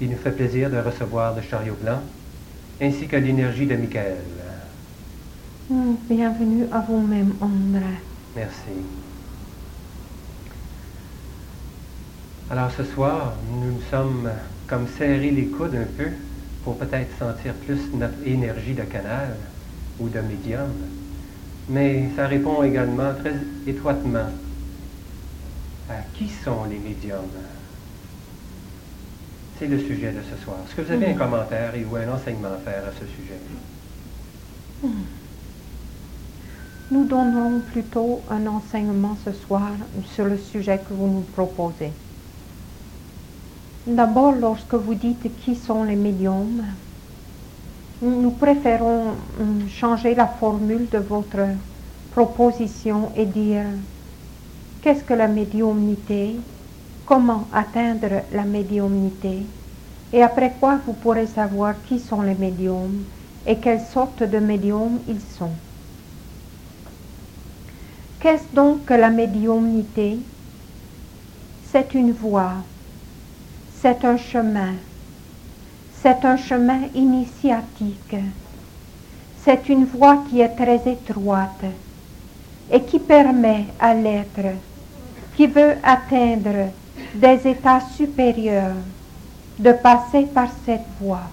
Il nous fait plaisir de recevoir le chariot blanc, ainsi que l'énergie de Michael. Bienvenue à vous-même, André. Merci. Alors ce soir, nous nous sommes comme serrés les coudes un peu pour peut-être sentir plus notre énergie de canal ou de médium, mais ça répond également très étroitement à qui sont les médiums. C'est le sujet de ce soir. Est-ce que vous avez un commentaire ou un enseignement à faire à ce sujet? Nous donnerons plutôt un enseignement ce soir sur le sujet que vous nous proposez. D'abord, lorsque vous dites qui sont les médiums, nous préférons changer la formule de votre proposition et dire qu'est-ce que la médiumnité, comment atteindre la médiumnité, et après quoi vous pourrez savoir qui sont les médiums et quelle sorte de médiums ils sont. Qu'est-ce donc que la médiumnité? C'est une voie, c'est un chemin initiatique, c'est une voie qui est très étroite et qui permet à l'être qui veut atteindre des états supérieurs de passer par cette voie.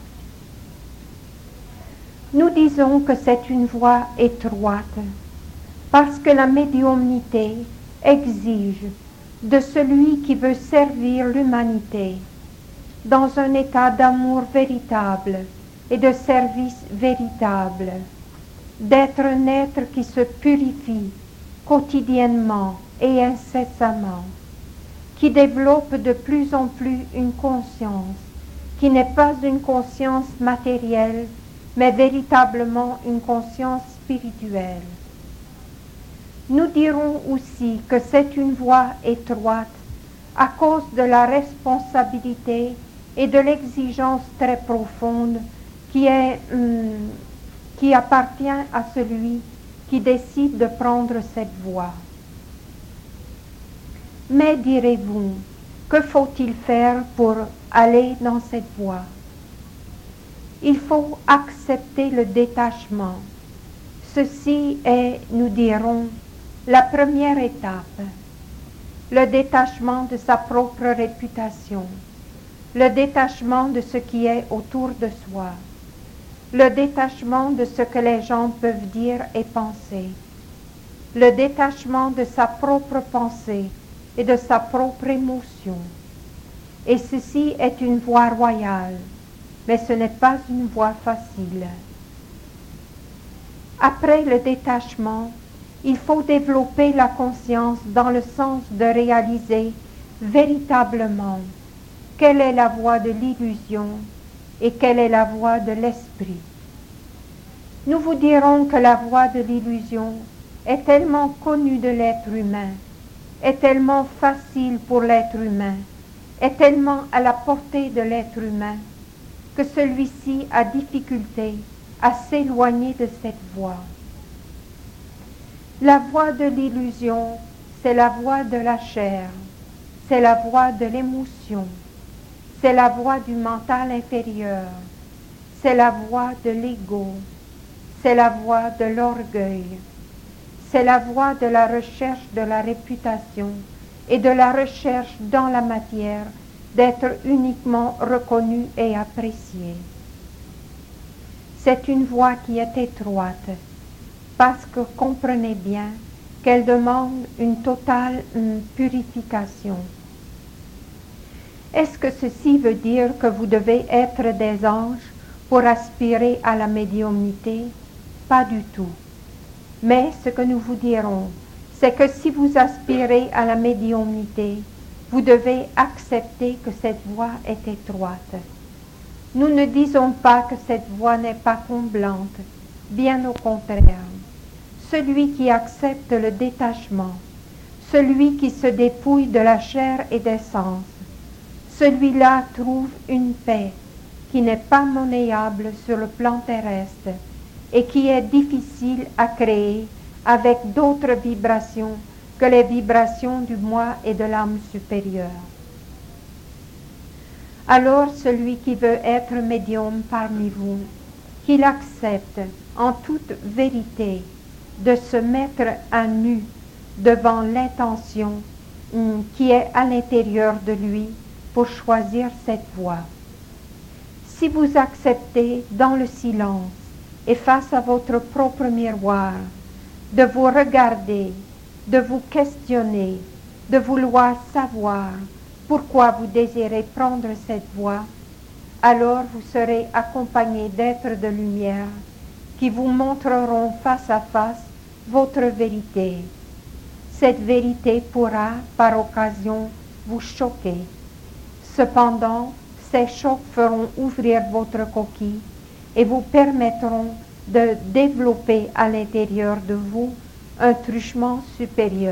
Nous disons que c'est une voie étroite parce que la médiumnité exige de celui qui veut servir l'humanité dans un état d'amour véritable et de service véritable, d'être un être qui se purifie quotidiennement et incessamment, qui développe de plus en plus une conscience qui n'est pas une conscience matérielle, mais véritablement une conscience spirituelle. Nous dirons aussi que c'est une voie étroite à cause de la responsabilité et de l'exigence très profonde qui appartient à celui qui décide de prendre cette voie. Mais direz-vous, que faut-il faire pour aller dans cette voie? Il faut accepter le détachement. Ceci est, nous dirons, la première étape. Le détachement de sa propre réputation, le détachement de ce qui est autour de soi, le détachement de ce que les gens peuvent dire et penser, le détachement de sa propre pensée et de sa propre émotion. Et ceci est une voie royale, mais ce n'est pas une voie facile. Après le détachement, il faut développer la conscience dans le sens de réaliser véritablement quelle est la voie de l'illusion et quelle est la voie de l'esprit. Nous vous dirons que la voie de l'illusion est tellement connue de l'être humain, est tellement facile pour l'être humain, est tellement à la portée de l'être humain, que celui-ci a difficulté à s'éloigner de cette voie. La voie de l'illusion, c'est la voie de la chair, c'est la voie de l'émotion, c'est la voie du mental inférieur, c'est la voie de l'ego, c'est la voie de l'orgueil, c'est la voie de la recherche de la réputation et de la recherche dans la matière d'être uniquement reconnu et apprécié. C'est une voie qui est étroite, parce que comprenez bien qu'elle demande une totale purification. Est-ce que ceci veut dire que vous devez être des anges pour aspirer à la médiumnité? Pas du tout. Mais ce que nous vous dirons, c'est que si vous aspirez à la médiumnité, vous devez accepter que cette voie est étroite. Nous ne disons pas que cette voie n'est pas comblante, bien au contraire. Celui qui accepte le détachement, celui qui se dépouille de la chair et des sens, celui-là trouve une paix qui n'est pas monnayable sur le plan terrestre et qui est difficile à créer avec d'autres vibrations que les vibrations du moi et de l'âme supérieure. Alors celui qui veut être médium parmi vous, qu'il accepte en toute vérité de se mettre à nu devant l'intention qui est à l'intérieur de lui pour choisir cette voie. Si vous acceptez dans le silence et face à votre propre miroir de vous regarder, de vous questionner, de vouloir savoir pourquoi vous désirez prendre cette voie, alors vous serez accompagné d'êtres de lumière qui vous montreront face à face votre vérité. Cette vérité pourra, par occasion, vous choquer. Cependant, ces chocs feront ouvrir votre coquille et vous permettront de développer à l'intérieur de vous un truchement supérieur.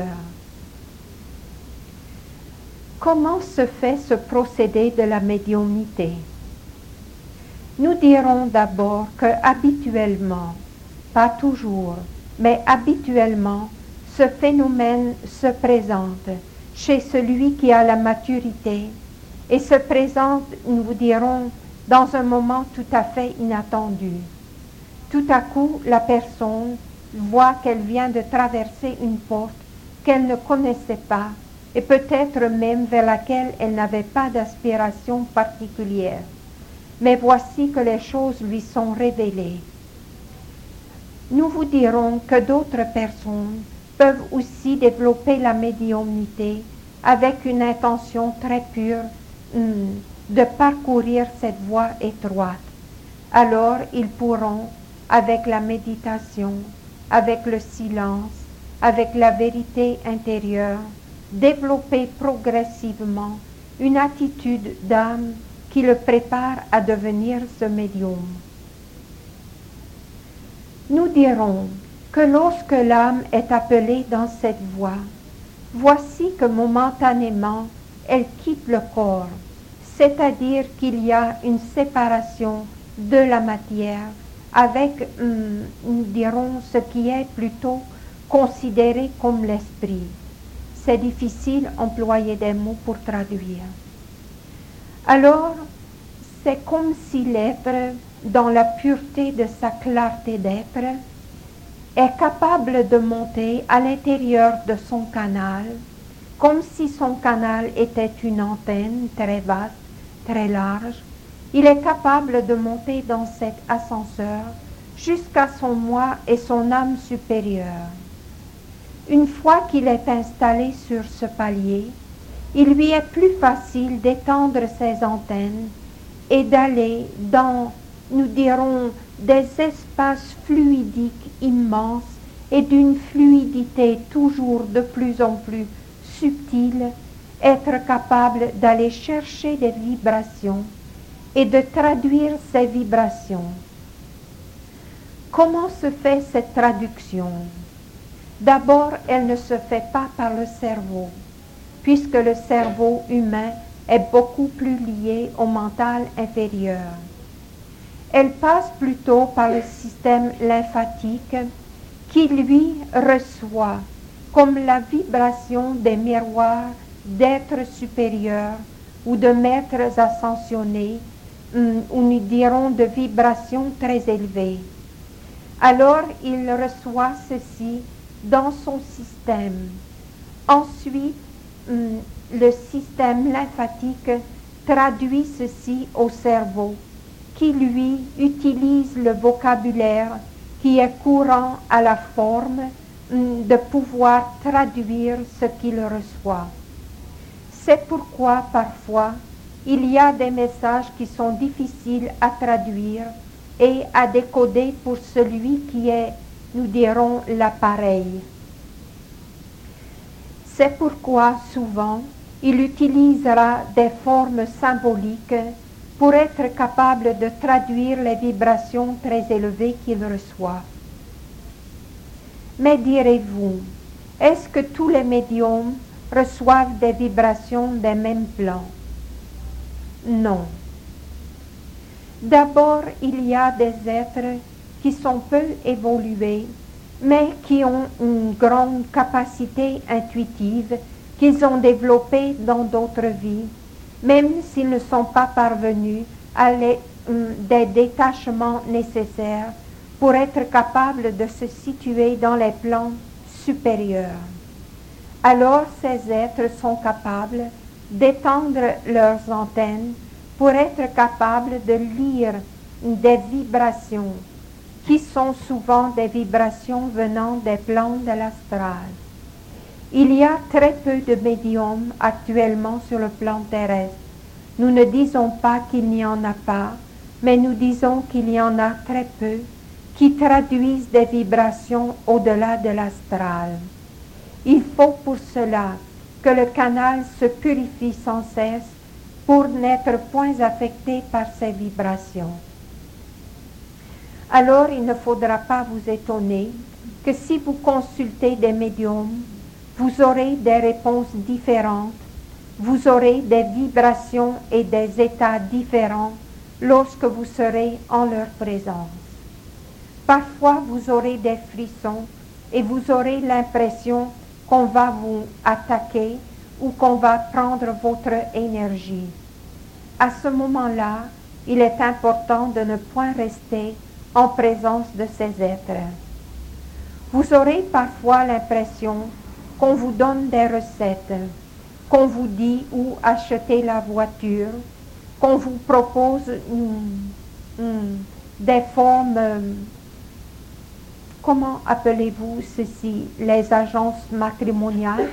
Comment se fait ce procédé de la médiumnité? Nous dirons d'abord que habituellement, pas toujours, mais habituellement, ce phénomène se présente chez celui qui a la maturité et se présente, nous dirons, dans un moment tout à fait inattendu. Tout à coup, la personne voit qu'elle vient de traverser une porte qu'elle ne connaissait pas et peut-être même vers laquelle elle n'avait pas d'aspiration particulière. Mais voici que les choses lui sont révélées. Nous vous dirons que d'autres personnes peuvent aussi développer la médiumnité avec une intention très pure de parcourir cette voie étroite. Alors ils pourront, avec la méditation, avec le silence, avec la vérité intérieure, développer progressivement une attitude d'âme qui le prépare à devenir ce médium. Nous dirons que lorsque l'âme est appelée dans cette voie, voici que momentanément elle quitte le corps, c'est-à-dire qu'il y a une séparation de la matière avec, nous dirons, ce qui est plutôt considéré comme l'esprit. C'est difficile d'employer des mots pour traduire. Alors, c'est comme si l'être, dans la pureté de sa clarté d'être, est capable de monter à l'intérieur de son canal, comme si son canal était une antenne très vaste, très large. Il est capable de monter dans cet ascenseur jusqu'à son moi et son âme supérieure. Une fois qu'il est installé sur ce palier, il lui est plus facile d'étendre ses antennes et d'aller dans, nous dirons, des espaces fluidiques immenses et d'une fluidité toujours de plus en plus subtile, être capable d'aller chercher des vibrations et de traduire ces vibrations. Comment se fait cette traduction? D'abord, elle ne se fait pas par le cerveau, puisque le cerveau humain est beaucoup plus lié au mental inférieur. Elle passe plutôt par le système lymphatique qui, lui, reçoit comme la vibration des miroirs d'êtres supérieurs ou de maîtres ascensionnés, ou nous dirons de vibrations très élevées. Alors, il reçoit ceci dans son système. Ensuite, le système lymphatique traduit ceci au cerveau, qui lui utilise le vocabulaire qui est courant à la forme de pouvoir traduire ce qu'il reçoit. C'est pourquoi parfois il y a des messages qui sont difficiles à traduire et à décoder pour celui qui est, nous dirons, l'appareil. C'est pourquoi souvent il utilisera des formes symboliques pour être capable de traduire les vibrations très élevées qu'il reçoit. Mais direz-vous, est-ce que tous les médiums reçoivent des vibrations des mêmes plans? Non. D'abord, il y a des êtres qui sont peu évolués, mais qui ont une grande capacité intuitive qu'ils ont développée dans d'autres vies même s'ils ne sont pas parvenus à des détachements nécessaires pour être capables de se situer dans les plans supérieurs. Alors ces êtres sont capables d'étendre leurs antennes pour être capables de lire des vibrations qui sont souvent des vibrations venant des plans de l'astral. Il y a très peu de médiums actuellement sur le plan terrestre. Nous ne disons pas qu'il n'y en a pas, mais nous disons qu'il y en a très peu qui traduisent des vibrations au-delà de l'astral. Il faut pour cela que le canal se purifie sans cesse pour n'être point affecté par ces vibrations. Alors il ne faudra pas vous étonner que si vous consultez des médiums, vous aurez des réponses différentes, vous aurez des vibrations et des états différents lorsque vous serez en leur présence. Parfois vous aurez des frissons et vous aurez l'impression qu'on va vous attaquer ou qu'on va prendre votre énergie. À ce moment-là, il est important de ne point rester en présence de ces êtres. Vous aurez parfois l'impression qu'on vous donne des recettes, qu'on vous dit où acheter la voiture, qu'on vous propose des formes, comment appelez-vous ceci, les agences matrimoniales,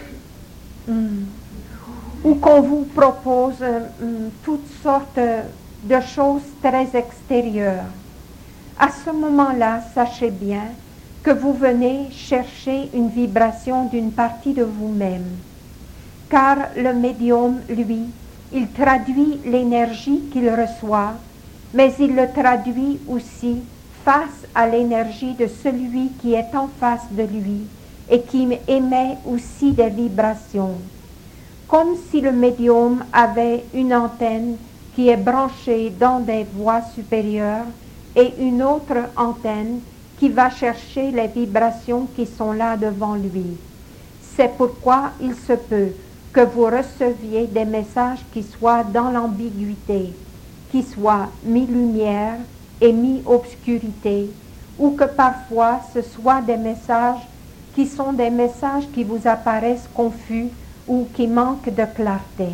ou qu'on vous propose toutes sortes de choses très extérieures. À ce moment-là, sachez bien que vous venez chercher une vibration d'une partie de vous-même. Car le médium, lui, il traduit l'énergie qu'il reçoit, mais il le traduit aussi face à l'énergie de celui qui est en face de lui et qui émet aussi des vibrations. Comme si le médium avait une antenne qui est branchée dans des voies supérieures et une autre antenne qui va chercher les vibrations qui sont là devant lui. C'est pourquoi il se peut que vous receviez des messages qui soient dans l'ambiguïté, qui soient mi-lumière et mi-obscurité, ou que parfois ce soit des messages qui sont des messages qui vous apparaissent confus ou qui manquent de clarté.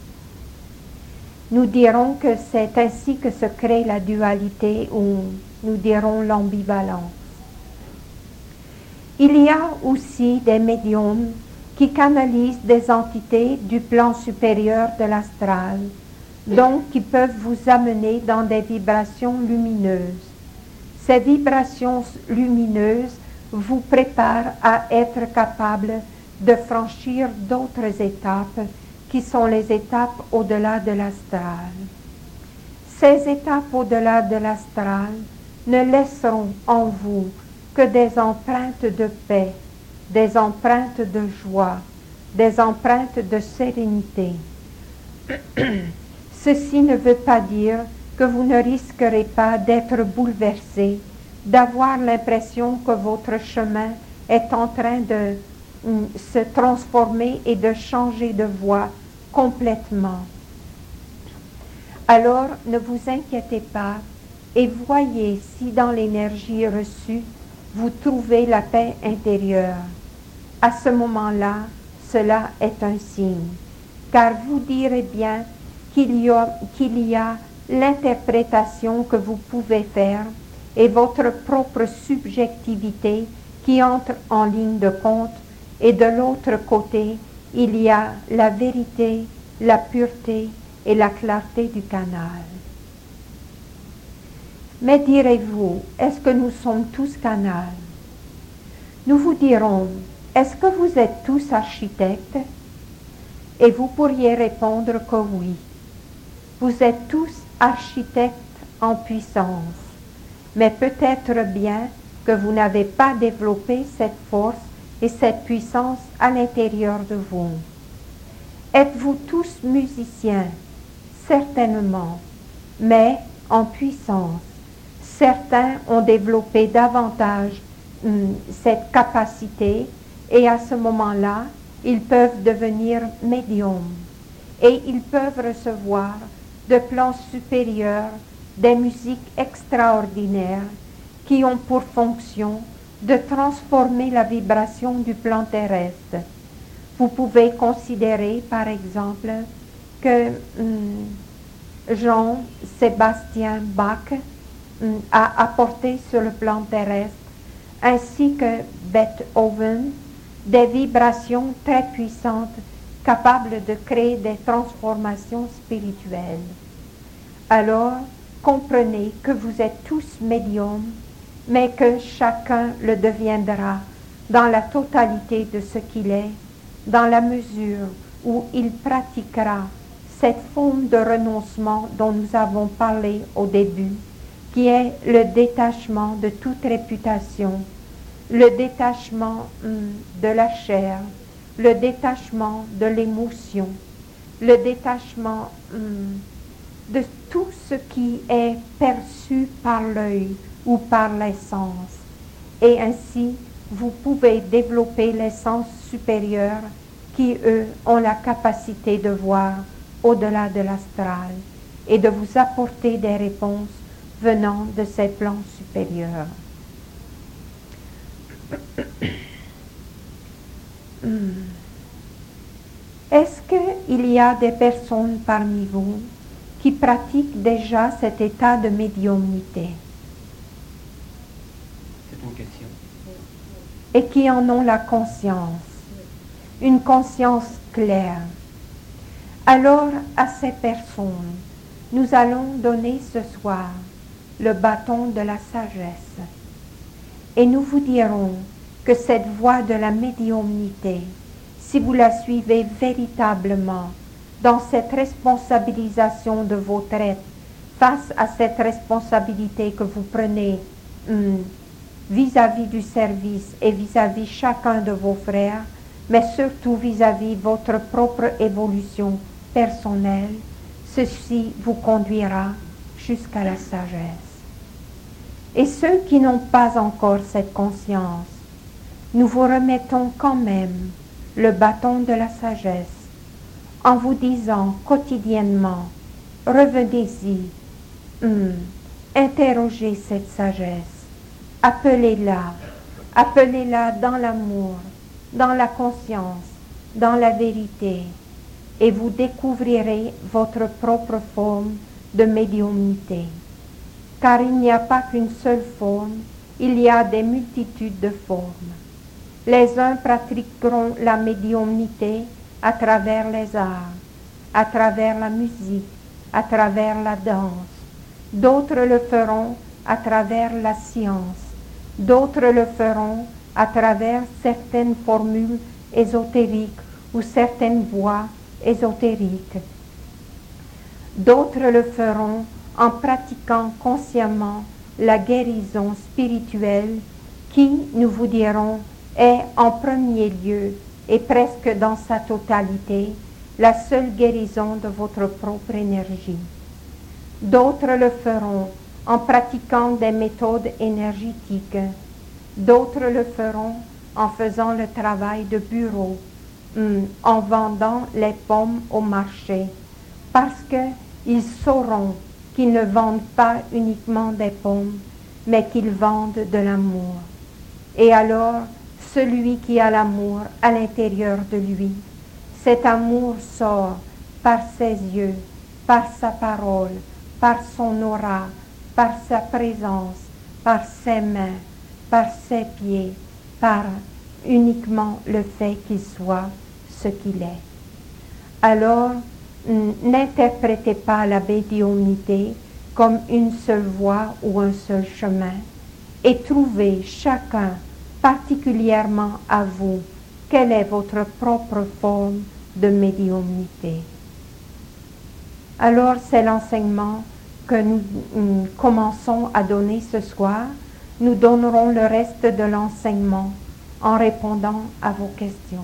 Nous dirons que c'est ainsi que se crée la dualité, ou nous dirons l'ambivalence. Il y a aussi des médiums qui canalisent des entités du plan supérieur de l'astral, donc qui peuvent vous amener dans des vibrations lumineuses. Ces vibrations lumineuses vous préparent à être capable de franchir d'autres étapes qui sont les étapes au-delà de l'astral. Ces étapes au-delà de l'astral ne laisseront en vous que des empreintes de paix, des empreintes de joie, des empreintes de sérénité. Ceci ne veut pas dire que vous ne risquerez pas d'être bouleversé, d'avoir l'impression que votre chemin est en train de se transformer et de changer de voie complètement. Alors ne vous inquiétez pas et voyez si dans l'énergie reçue vous trouvez la paix intérieure. À ce moment-là, cela est un signe, car vous direz bien qu'il y a l'interprétation que vous pouvez faire et votre propre subjectivité qui entre en ligne de compte, et de l'autre côté, il y a la vérité, la pureté et la clarté du canal. Mais direz-vous, est-ce que nous sommes tous canals? Nous vous dirons, est-ce que vous êtes tous architectes? Et vous pourriez répondre que oui. Vous êtes tous architectes en puissance, mais peut-être bien que vous n'avez pas développé cette force et cette puissance à l'intérieur de vous. Êtes-vous tous musiciens? Certainement, mais en puissance. Certains ont développé davantage cette capacité et à ce moment-là, ils peuvent devenir médiums. et ils peuvent recevoir de plans supérieurs des musiques extraordinaires qui ont pour fonction de transformer la vibration du plan terrestre. Vous pouvez considérer, par exemple, que Jean-Sébastien Bach a apporté sur le plan terrestre, ainsi que Beethoven, des vibrations très puissantes capables de créer des transformations spirituelles. Alors, comprenez que vous êtes tous médiums, mais que chacun le deviendra dans la totalité de ce qu'il est, dans la mesure où il pratiquera cette forme de renoncement dont nous avons parlé au début, qui est le détachement de toute réputation, le détachement de la chair, le détachement de l'émotion, le détachement de tout ce qui est perçu par l'œil ou par les sens. Et ainsi, vous pouvez développer les sens supérieurs qui, eux, ont la capacité de voir au-delà de l'astral et de vous apporter des réponses venant de ces plans supérieurs. Est-ce qu'il y a des personnes parmi vous qui pratiquent déjà cet état de médiumnité? C'est une question. Et qui en ont la conscience, une conscience claire. Alors, à ces personnes, nous allons donner ce soir le bâton de la sagesse. Et nous vous dirons que cette voie de la médiumnité, si vous la suivez véritablement dans cette responsabilisation de votre être, face à cette responsabilité que vous prenez vis-à-vis du service et vis-à-vis chacun de vos frères, mais surtout vis-à-vis votre propre évolution personnelle, ceci vous conduira jusqu'à la sagesse. Et ceux qui n'ont pas encore cette conscience, nous vous remettons quand même le bâton de la sagesse en vous disant quotidiennement, revenez-y, interrogez cette sagesse, appelez-la dans l'amour, dans la conscience, dans la vérité, et vous découvrirez votre propre forme de médiumnité. Car il n'y a pas qu'une seule forme, il y a des multitudes de formes. Les uns pratiqueront la médiumnité à travers les arts, à travers la musique, à travers la danse. D'autres le feront à travers la science. D'autres le feront à travers certaines formules ésotériques ou certaines voies ésotériques. D'autres le feront en pratiquant consciemment la guérison spirituelle qui, nous vous dirons, est en premier lieu et presque dans sa totalité la seule guérison de votre propre énergie. D'autres le feront en pratiquant des méthodes énergétiques. D'autres le feront en faisant le travail de bureau, en vendant les pommes au marché, parce qu'ils sauront qu'ils ne vendent pas uniquement des pommes, mais qu'ils vendent de l'amour. Et alors, celui qui a l'amour à l'intérieur de lui, cet amour sort par ses yeux, par sa parole, par son aura, par sa présence, par ses mains, par ses pieds, par uniquement le fait qu'il soit ce qu'il est. Alors, n'interprétez pas la médiumnité comme une seule voie ou un seul chemin, et trouvez chacun particulièrement à vous quelle est votre propre forme de médiumnité. Alors, c'est l'enseignement que nous commençons à donner ce soir. Nous donnerons le reste de l'enseignement en répondant à vos questions.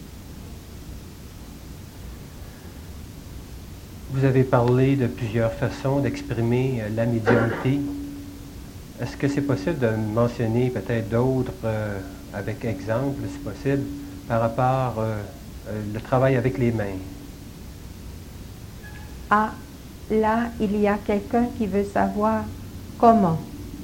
Vous avez parlé de plusieurs façons d'exprimer la médiumnité. Est-ce que c'est possible de mentionner peut-être d'autres avec exemple, si possible, par rapport au travail avec les mains? Ah, là, il y a quelqu'un qui veut savoir comment.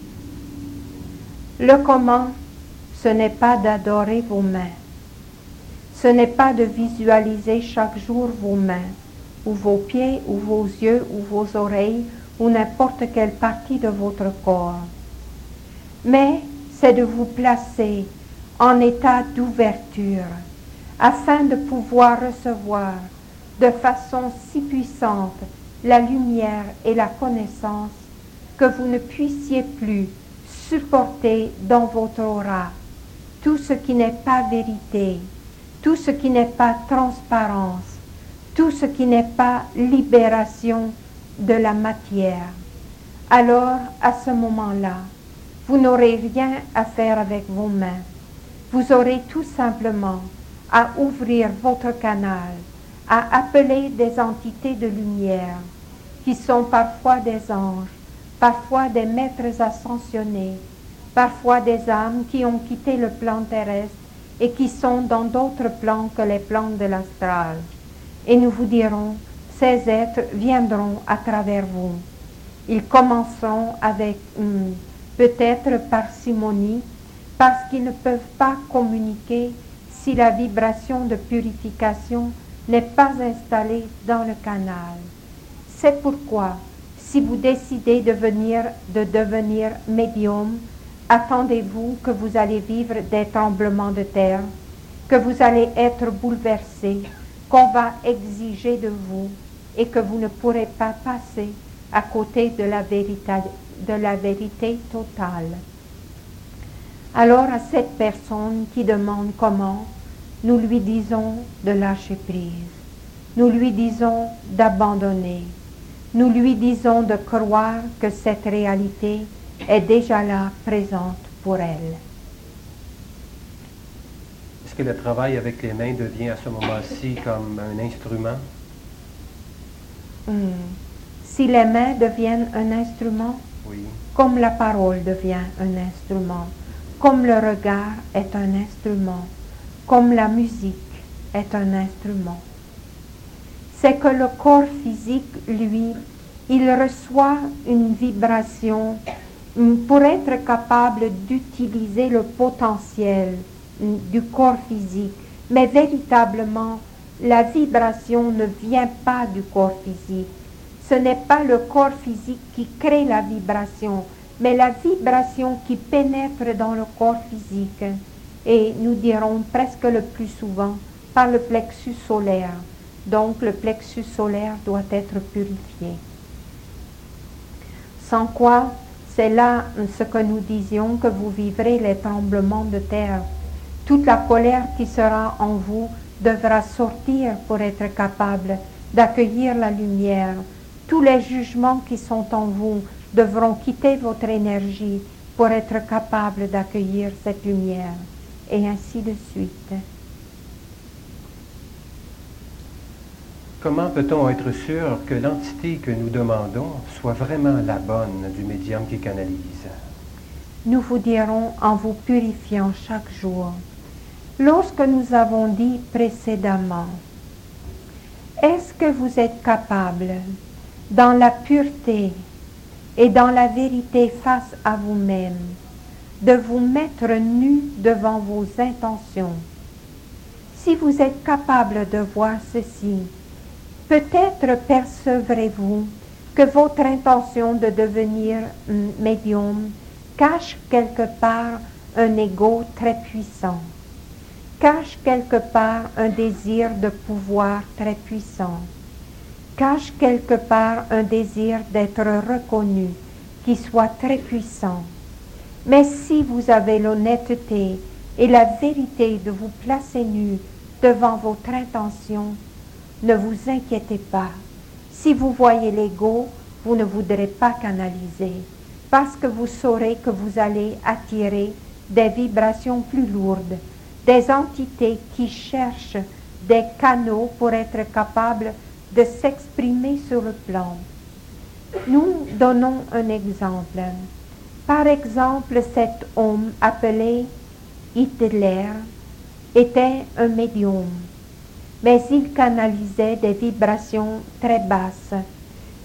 Le comment, ce n'est pas d'adorer vos mains. Ce n'est pas de visualiser chaque jour vos mains, ou vos pieds, ou vos yeux, ou vos oreilles, ou n'importe quelle partie de votre corps. Mais c'est de vous placer en état d'ouverture, afin de pouvoir recevoir de façon si puissante la lumière et la connaissance que vous ne puissiez plus supporter dans votre aura tout ce qui n'est pas vérité, tout ce qui n'est pas transparence, tout ce qui n'est pas libération de la matière. Alors, à ce moment-là, vous n'aurez rien à faire avec vos mains. Vous aurez tout simplement à ouvrir votre canal, à appeler des entités de lumière, qui sont parfois des anges, parfois des maîtres ascensionnés, parfois des âmes qui ont quitté le plan terrestre et qui sont dans d'autres plans que les plans de l'astral. Et nous vous dirons, ces êtres viendront à travers vous. Ils commenceront avec peut-être parcimonie, parce qu'ils ne peuvent pas communiquer si la vibration de purification n'est pas installée dans le canal. C'est pourquoi, si vous décidez de devenir médium, attendez-vous que vous allez vivre des tremblements de terre, que vous allez être bouleversé, qu'on va exiger de vous et que vous ne pourrez pas passer à côté de la vérité totale. Alors à cette personne qui demande comment, nous lui disons de lâcher prise, nous lui disons d'abandonner, nous lui disons de croire que cette réalité est déjà là, présente pour elle. Est-ce que le travail avec les mains devient à ce moment-ci comme un instrument? Si les mains deviennent un instrument, Oui. comme la parole devient un instrument, comme le regard est un instrument, comme la musique est un instrument. C'est que le corps physique, lui, il reçoit une vibration pour être capable d'utiliser le potentiel du corps physique. Mais véritablement, la vibration ne vient pas du corps physique. Ce n'est pas le corps physique qui crée la vibration, mais la vibration qui pénètre dans le corps physique. Et nous dirons presque le plus souvent par le plexus solaire. Donc le plexus solaire doit être purifié. Sans quoi, c'est là ce que nous disions, que vous vivrez les tremblements de terre. Toute la colère qui sera en vous devra sortir pour être capable d'accueillir la lumière. Tous les jugements qui sont en vous devront quitter votre énergie pour être capable d'accueillir cette lumière. Et ainsi de suite. Comment peut-on être sûr que l'entité que nous demandons soit vraiment la bonne du médium qui canalise? Nous vous dirons en vous purifiant chaque jour. Lorsque nous avons dit précédemment, est-ce que vous êtes capable, dans la pureté et dans la vérité face à vous-même, de vous mettre nu devant vos intentions? Si vous êtes capable de voir ceci, peut-être percevrez-vous que votre intention de devenir médium cache quelque part un ego très puissant, cache quelque part un désir de pouvoir très puissant, cache quelque part un désir d'être reconnu qui soit très puissant. Mais si vous avez l'honnêteté et la vérité de vous placer nu devant votre intention, ne vous inquiétez pas. Si vous voyez l'ego, vous ne voudrez pas canaliser, parce que vous saurez que vous allez attirer des vibrations plus lourdes, des entités qui cherchent des canaux pour être capables de s'exprimer sur le plan. Nous donnons un exemple. Par exemple, cet homme appelé Hitler était un médium, mais il canalisait des vibrations très basses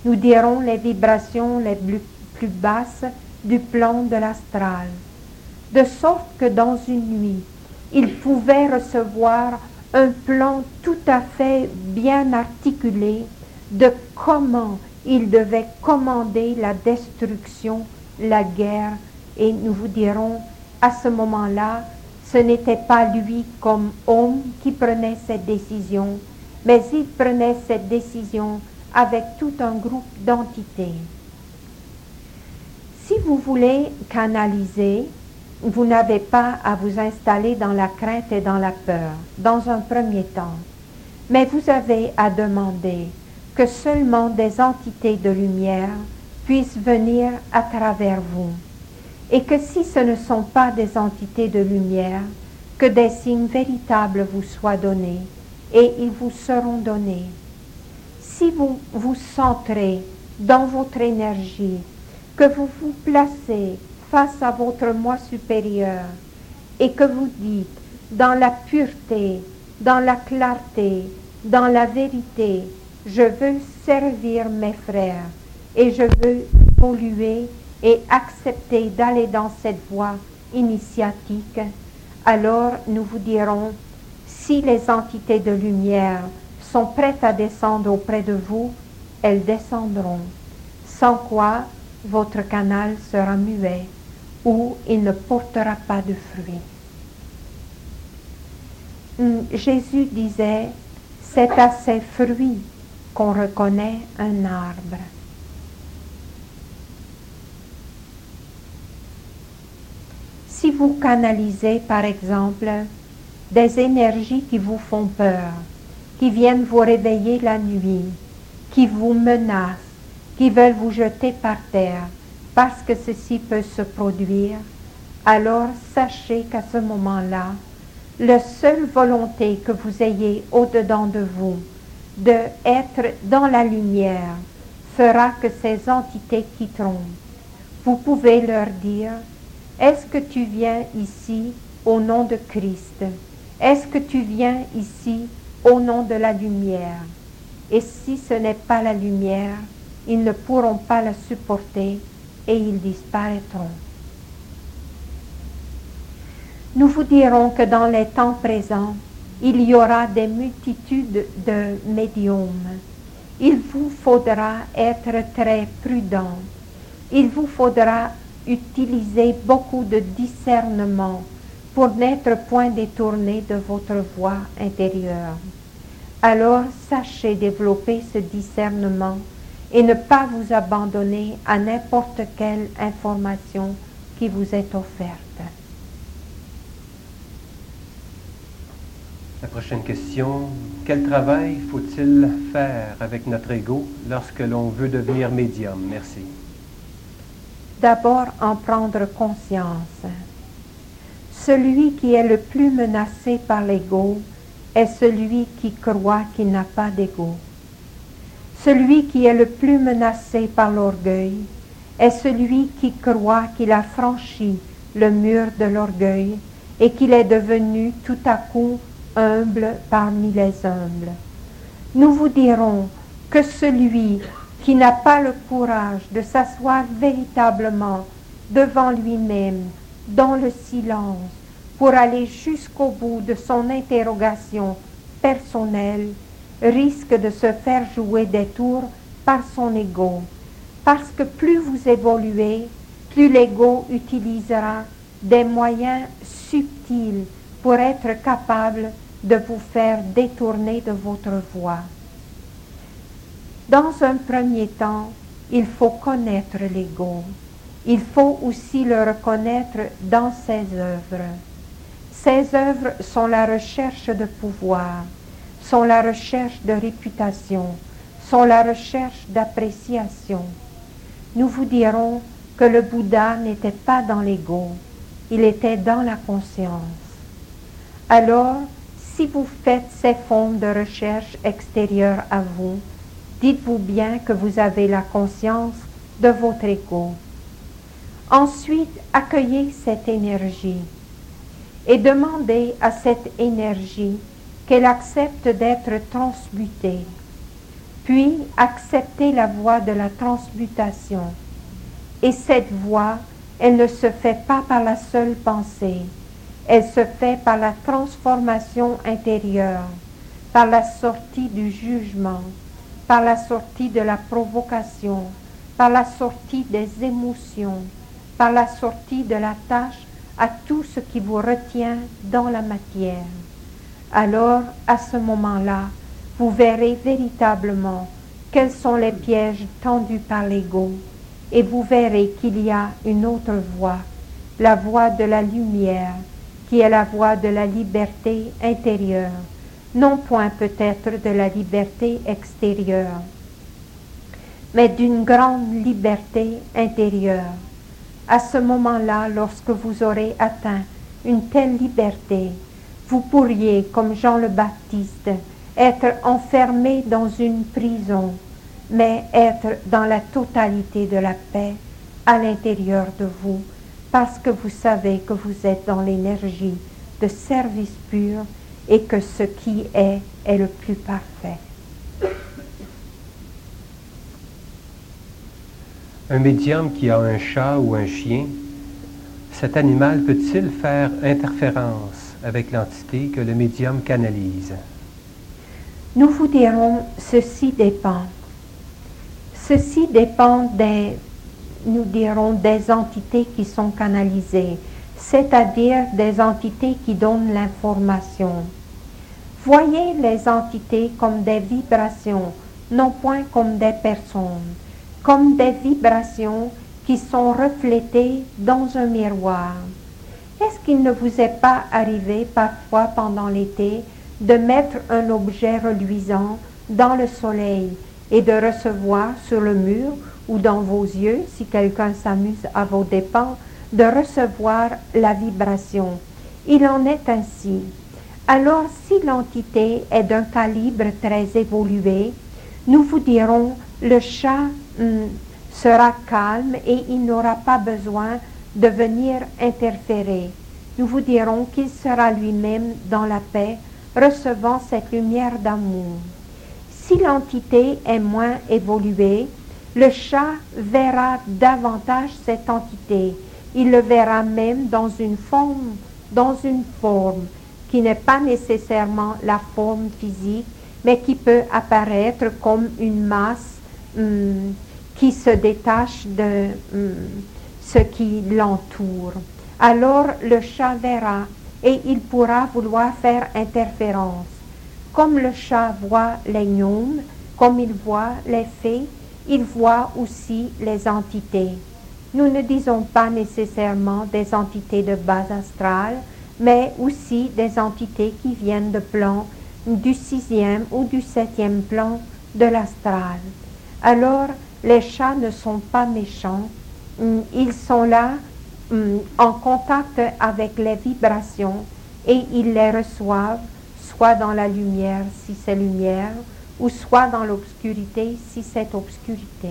Nous dirons les vibrations les plus basses du plan de l'astral, de sorte que dans une nuit, il pouvait recevoir un plan tout à fait bien articulé de comment il devait commander la destruction, la guerre, et nous vous dirons, à ce moment-là, ce n'était pas lui comme homme qui prenait cette décision, mais il prenait cette décision avec tout un groupe d'entités. Si vous voulez canaliser, vous n'avez pas à vous installer dans la crainte et dans la peur, dans un premier temps, mais vous avez à demander que seulement des entités de lumière puissent venir à travers vous, et que si ce ne sont pas des entités de lumière, que des signes véritables vous soient donnés, et ils vous seront donnés. Si vous vous centrez dans votre énergie, que vous vous placez face à votre moi supérieur et que vous dites dans la pureté, dans la clarté, dans la vérité, je veux servir mes frères et je veux évoluer et accepter d'aller dans cette voie initiatique, alors nous vous dirons, si les entités de lumière sont prêtes à descendre auprès de vous, elles descendront, sans quoi votre canal sera muet ou il ne portera pas de fruits. Jésus disait, c'est à ses fruits qu'on reconnaît un arbre. Si vous canalisez, par exemple, des énergies qui vous font peur, qui viennent vous réveiller la nuit, qui vous menacent, qui veulent vous jeter par terre, parce que ceci peut se produire, alors sachez qu'à ce moment-là, la seule volonté que vous ayez au-dedans de vous, d'être dans la lumière, fera que ces entités quitteront. Vous pouvez leur dire, est-ce que tu viens ici au nom de Christ? Est-ce que tu viens ici au nom de la lumière? Et si ce n'est pas la lumière, ils ne pourront pas la supporter et ils disparaîtront. Nous vous dirons que dans les temps présents, il y aura des multitudes de médiums. Il vous faudra être très prudent. Il vous faudra utiliser beaucoup de discernement pour n'être point détourné de votre voie intérieure. Alors sachez développer ce discernement et ne pas vous abandonner à n'importe quelle information qui vous est offerte. La prochaine question, quel travail faut-il faire avec notre ego lorsque l'on veut devenir médium? Merci. D'abord, en prendre conscience. Celui qui est le plus menacé par l'ego est celui qui croit qu'il n'a pas d'ego. Celui qui est le plus menacé par l'orgueil est celui qui croit qu'il a franchi le mur de l'orgueil et qu'il est devenu tout à coup humble parmi les humbles. Nous vous dirons que celui qui n'a pas le courage de s'asseoir véritablement devant lui-même, dans le silence, pour aller jusqu'au bout de son interrogation personnelle, risque de se faire jouer des tours par son ego. Parce que plus vous évoluez, plus l'ego utilisera des moyens subtils pour être capable de vous faire détourner de votre voie. Dans un premier temps, il faut connaître l'ego. Il faut aussi le reconnaître dans ses œuvres. Ses œuvres sont la recherche de pouvoir, sont la recherche de réputation, sont la recherche d'appréciation. Nous vous dirons que le Bouddha n'était pas dans l'ego, il était dans la conscience. Alors, si vous faites ces formes de recherche extérieures à vous, dites-vous bien que vous avez la conscience de votre ego. Ensuite, accueillez cette énergie et demandez à cette énergie qu'elle accepte d'être transmutée. puis acceptez la voie de la transmutation. Et cette voie, elle ne se fait pas par la seule pensée, elle se fait par la transformation intérieure, par la sortie du jugement, par la sortie de la provocation, par la sortie des émotions, par la sortie de la tâche à tout ce qui vous retient dans la matière. Alors, à ce moment-là, vous verrez véritablement quels sont les pièges tendus par l'ego, et vous verrez qu'il y a une autre voie, la voie de la lumière, qui est la voie de la liberté intérieure, non point peut-être de la liberté extérieure, mais d'une grande liberté intérieure. À ce moment-là, lorsque vous aurez atteint une telle liberté, vous pourriez, comme Jean le Baptiste, être enfermé dans une prison, mais être dans la totalité de la paix à l'intérieur de vous, parce que vous savez que vous êtes dans l'énergie de service pur et que ce qui est le plus parfait. Un médium qui a un chat ou un chien, cet animal peut-il faire interférence avec l'entité que le médium canalise? Nous vous dirons, ceci dépend. Ceci dépend nous dirons, des entités qui sont canalisées, c'est-à-dire des entités qui donnent l'information. Voyez les entités comme des vibrations, non point comme des personnes, comme des vibrations qui sont reflétées dans un miroir. Est-ce qu'il ne vous est pas arrivé parfois pendant l'été de mettre un objet reluisant dans le soleil et de recevoir sur le mur ou dans vos yeux, si quelqu'un s'amuse à vos dépens, de recevoir la vibration? Il en est ainsi. Alors, si l'entité est d'un calibre très évolué, nous vous dirons, le chat sera calme et il n'aura pas besoin de venir interférer. Nous vous dirons qu'il sera lui-même dans la paix, recevant cette lumière d'amour. Si l'entité est moins évoluée, le chat verra davantage cette entité. Il le verra même dans une forme qui n'est pas nécessairement la forme physique, mais qui peut apparaître comme une masse qui se détache de ce qui l'entoure. Alors le chat verra et il pourra vouloir faire interférence. Comme le chat voit les gnomes, comme il voit les fées, il voit aussi les entités. Nous ne disons pas nécessairement des entités de base astrale, mais aussi des entités qui viennent de plans du 6e ou du 7e plan de l'astral. Alors, les chats ne sont pas méchants, ils sont là en contact avec les vibrations et ils les reçoivent soit dans la lumière si c'est lumière, ou soit dans l'obscurité si c'est obscurité.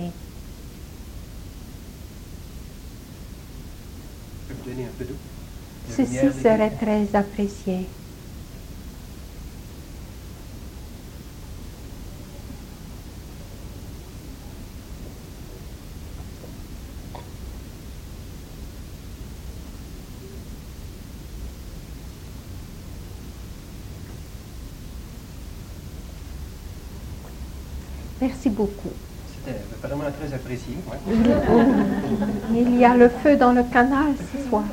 Je peux donner un peu d'eau? Ceci serait très apprécié. Merci beaucoup. C'était vraiment très apprécié. Ouais. Il y a le feu dans le canal ce soir.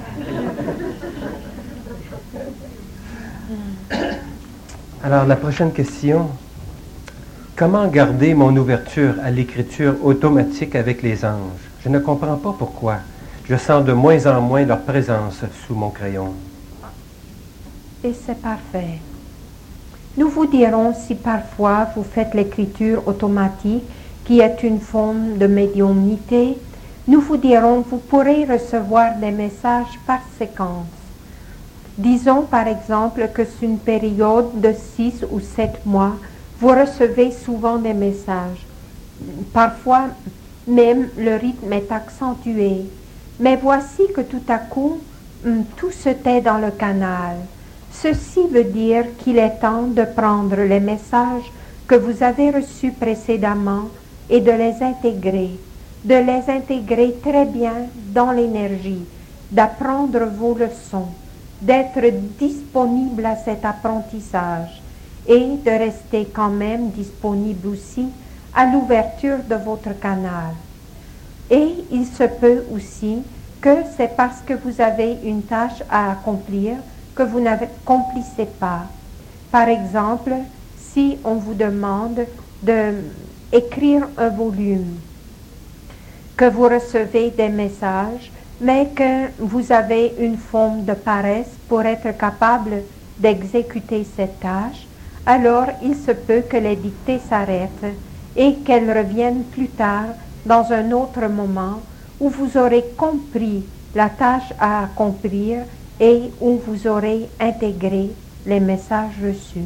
Alors, la prochaine question. Comment garder mon ouverture à l'écriture automatique avec les anges? Je ne comprends pas pourquoi. Je sens de moins en moins leur présence sous mon crayon. Et c'est parfait. Nous vous dirons si parfois vous faites l'écriture automatique, qui est une forme de médiumnité, nous vous dirons vous pourrez recevoir des messages par séquence. Disons par exemple que sur une période de 6 ou 7 mois, vous recevez souvent des messages. Parfois même le rythme est accentué. Mais voici que tout à coup, tout se tait dans le canal. Ceci veut dire qu'il est temps de prendre les messages que vous avez reçus précédemment et de les intégrer très bien dans l'énergie, d'apprendre vos leçons, d'être disponible à cet apprentissage et de rester quand même disponible aussi à l'ouverture de votre canal. Et il se peut aussi que c'est parce que vous avez une tâche à accomplir que vous n'accomplissez pas. Par exemple, si on vous demande d'écrire un volume, que vous recevez des messages, mais que vous avez une forme de paresse pour être capable d'exécuter cette tâche, alors il se peut que les dictées s'arrêtent et qu'elles reviennent plus tard dans un autre moment où vous aurez compris la tâche à accomplir et où vous aurez intégré les messages reçus.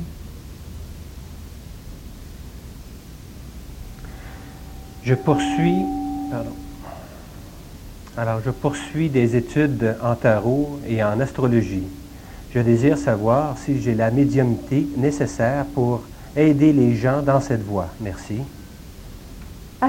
Je poursuis des études en tarot et en astrologie. Je désire savoir si j'ai la médiumnité nécessaire pour aider les gens dans cette voie. Merci. À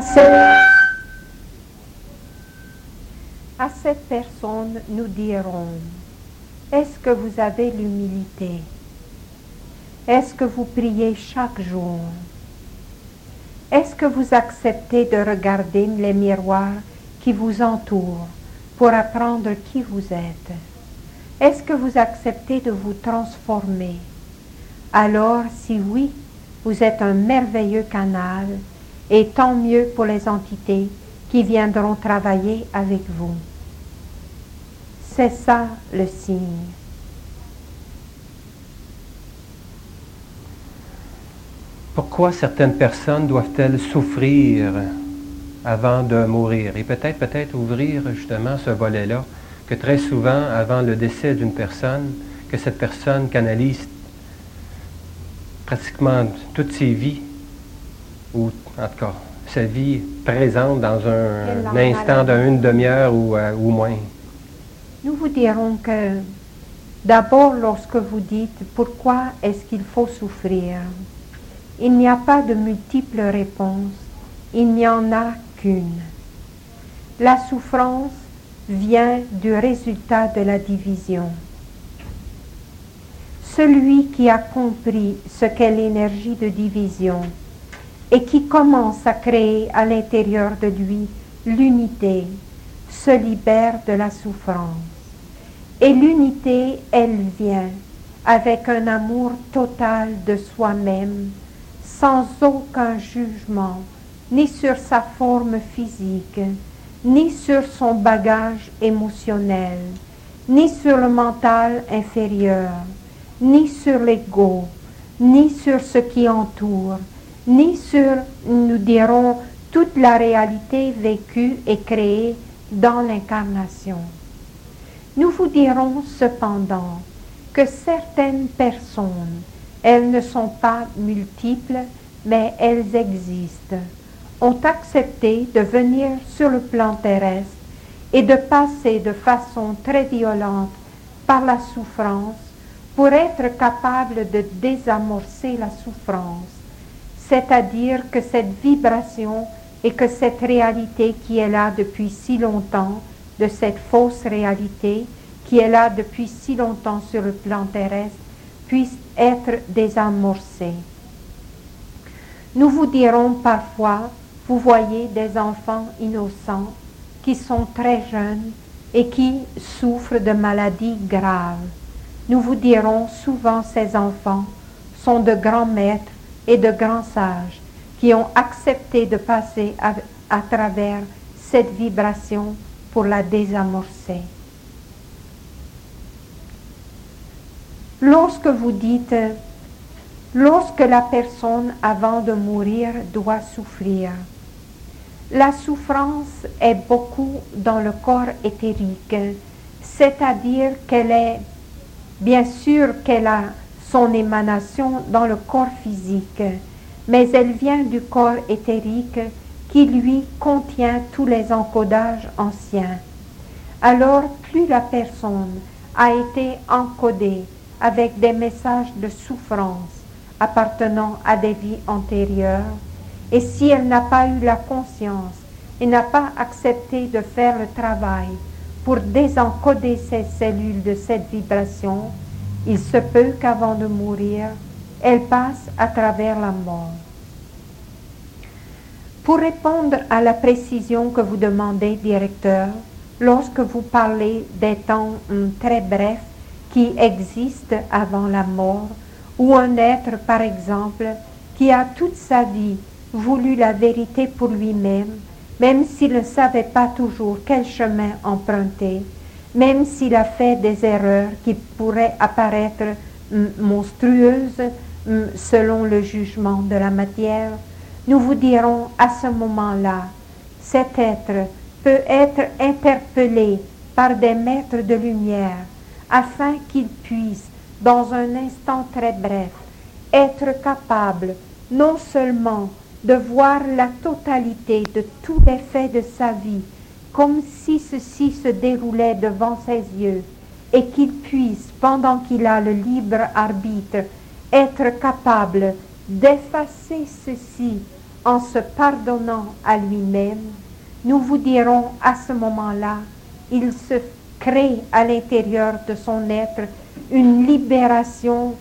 cette personne, nous dirons, est-ce que vous avez l'humilité? Est-ce que vous priez chaque jour? Est-ce que vous acceptez de regarder les miroirs qui vous entourent pour apprendre qui vous êtes? Est-ce que vous acceptez de vous transformer? Alors, si oui, vous êtes un merveilleux canal et tant mieux pour les entités qui viendront travailler avec vous. C'est ça le signe. Pourquoi certaines personnes doivent-elles souffrir avant de mourir? Et peut-être ouvrir justement ce volet-là, que très souvent, avant le décès d'une personne, que cette personne canalise pratiquement toutes ses vies, ou en tout cas, sa vie présente dans un instant d'une demi-heure ou moins. Nous vous dirons que d'abord, lorsque vous dites pourquoi est-ce qu'il faut souffrir, il n'y a pas de multiples réponses, il n'y en a qu'une. La souffrance vient du résultat de la division. Celui qui a compris ce qu'est l'énergie de division et qui commence à créer à l'intérieur de lui l'unité, se libère de la souffrance. Et l'unité, elle vient avec un amour total de soi-même, sans aucun jugement, ni sur sa forme physique, ni sur son bagage émotionnel, ni sur le mental inférieur, ni sur l'ego, ni sur ce qui entoure, ni sur, nous dirons, toute la réalité vécue et créée dans l'incarnation. Nous vous dirons cependant que certaines personnes, elles ne sont pas multiples, mais elles existent, ont accepté de venir sur le plan terrestre et de passer de façon très violente par la souffrance pour être capables de désamorcer la souffrance, c'est-à-dire que cette vibration et que cette réalité qui est là depuis si longtemps, de cette fausse réalité qui est là depuis si longtemps sur le plan terrestre, puisse être désamorcée. Nous vous dirons parfois, vous voyez des enfants innocents qui sont très jeunes et qui souffrent de maladies graves. Nous vous dirons souvent ces enfants sont de grands maîtres et de grands sages qui ont accepté de passer à travers cette vibration pour la désamorcer. Lorsque vous dites, lorsque la personne avant de mourir doit souffrir, la souffrance est beaucoup dans le corps éthérique, c'est-à-dire qu'elle est, bien sûr qu'elle a son émanation dans le corps physique, mais elle vient du corps éthérique qui lui contient tous les encodages anciens. Alors, plus la personne a été encodée avec des messages de souffrance appartenant à des vies antérieures, et si elle n'a pas eu la conscience et n'a pas accepté de faire le travail pour désencoder ses cellules de cette vibration, il se peut qu'avant de mourir, elle passe à travers la mort. Pour répondre à la précision que vous demandez, directeur, lorsque vous parlez des temps très brefs qui existent avant la mort, ou un être, par exemple, qui a toute sa vie voulu la vérité pour lui-même, même s'il ne savait pas toujours quel chemin emprunter, même s'il a fait des erreurs qui pourraient apparaître monstrueuses selon le jugement de la matière, nous vous dirons à ce moment-là, cet être peut être interpellé par des maîtres de lumière afin qu'il puisse, dans un instant très bref, être capable non seulement de voir la totalité de tous les faits de sa vie, comme si ceci se déroulait devant ses yeux, et qu'il puisse, pendant qu'il a le libre arbitre, être capable d'effacer ceci en se pardonnant à lui-même, nous vous dirons à ce moment-là, il se crée à l'intérieur de son être une libération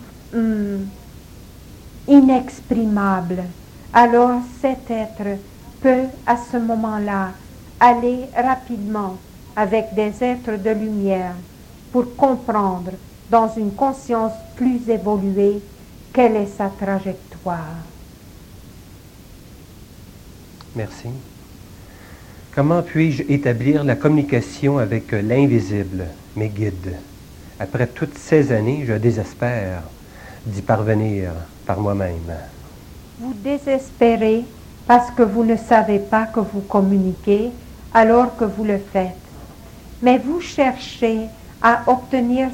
inexprimable. Alors cet être peut à ce moment-là aller rapidement avec des êtres de lumière pour comprendre dans une conscience plus évoluée quelle est sa trajectoire. Merci. Comment puis-je établir la communication avec l'invisible, mes guides? Après toutes ces années, je désespère d'y parvenir par moi-même. Vous désespérez parce que vous ne savez pas que vous communiquez alors que vous le faites. Mais vous cherchez à obtenir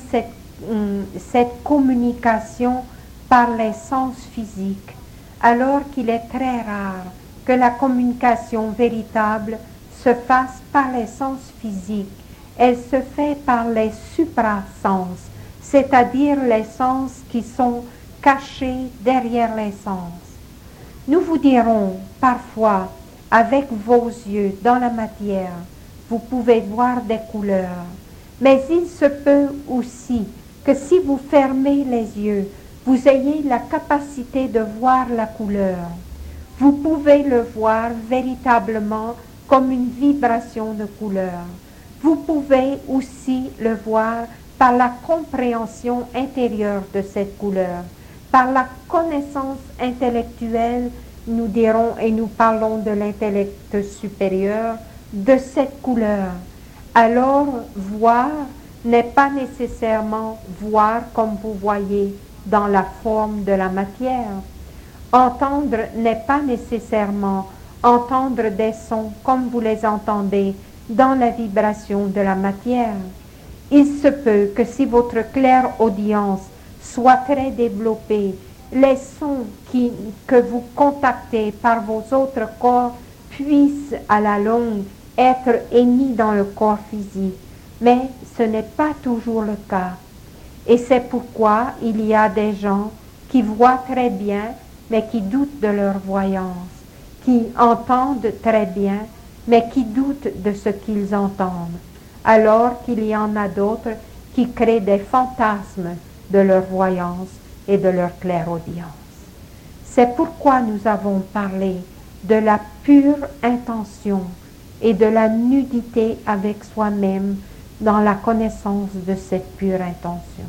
cette communication par les sens physiques, alors qu'il est très rare que la communication véritable se fasse par les sens physiques. Elle se fait par les suprasens, c'est-à-dire les sens qui sont cachés derrière les sens. Nous vous dirons parfois, avec vos yeux dans la matière, vous pouvez voir des couleurs, mais il se peut aussi que si vous fermez les yeux, vous ayez la capacité de voir la couleur. Vous pouvez le voir véritablement comme une vibration de couleur. Vous pouvez aussi le voir par la compréhension intérieure de cette couleur, par la connaissance intellectuelle, nous dirons et nous parlons de l'intellect supérieur, de cette couleur. Alors, voir n'est pas nécessairement voir comme vous voyez dans la forme de la matière. Entendre n'est pas nécessairement entendre des sons comme vous les entendez dans la vibration de la matière. Il se peut que si votre clairaudience soit très développée, les sons que vous contactez par vos autres corps puissent à la longue être émis dans le corps physique. Mais ce n'est pas toujours le cas. Et c'est pourquoi il y a des gens qui voient très bien, mais qui doutent de leur voyance, qui entendent très bien, mais qui doutent de ce qu'ils entendent, alors qu'il y en a d'autres qui créent des fantasmes de leur voyance et de leur clairaudience. C'est pourquoi nous avons parlé de la pure intention et de la nudité avec soi-même dans la connaissance de cette pure intention.